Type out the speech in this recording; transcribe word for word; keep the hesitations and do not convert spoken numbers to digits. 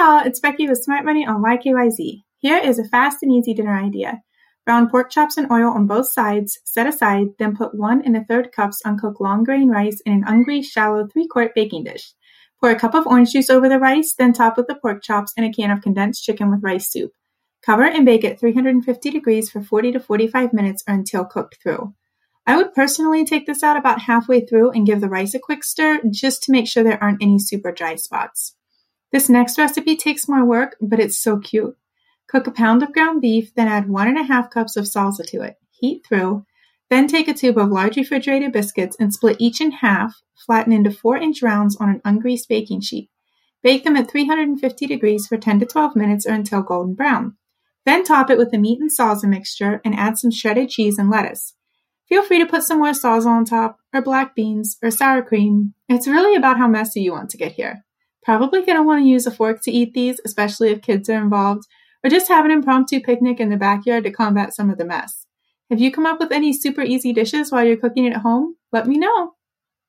y'all, it's Becky with Smart Money on Y K Y Z. Here is a fast and easy dinner idea. Brown pork chops in oil on both sides, set aside, then put one and a third cups uncooked long grain rice in an ungreased shallow three-quart baking dish. Pour a cup of orange juice over the rice, then top with the pork chops and a can of condensed chicken with rice soup. Cover and bake at three hundred fifty degrees for forty to forty-five minutes or until cooked through. I would personally take this out about halfway through and give the rice a quick stir just to make sure there aren't any super dry spots. This next recipe takes more work, but it's so cute. Cook a pound of ground beef, then add one and a half cups of salsa to it. Heat through. Then take a tube of large refrigerated biscuits and split each in half, flatten into four inch rounds on an ungreased baking sheet. Bake them at three hundred fifty degrees for ten to twelve minutes or until golden brown. Then top it with the meat and salsa mixture and add some shredded cheese and lettuce. Feel free to put some more salsa on top, or black beans, or sour cream. It's really about how messy you want to get here. Probably going to want to use a fork to eat these, especially if kids are involved, or just have an impromptu picnic in the backyard to combat some of the mess. Have you come up with any super easy dishes while you're cooking at home? Let me know.